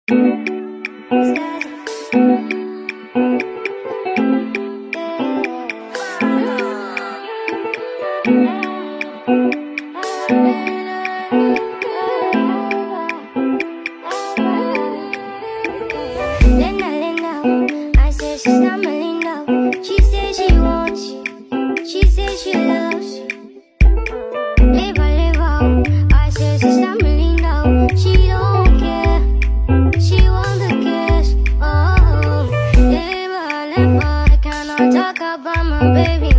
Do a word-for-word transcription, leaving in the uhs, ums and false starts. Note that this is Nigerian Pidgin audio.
Linda, Linda, I said she's not Melinda. She said she wants you. She said she loves you. Live on, live on. I said she's not Melinda. She don't care. She want the kiss. Oh, live on, live on. I cannot talk about my baby.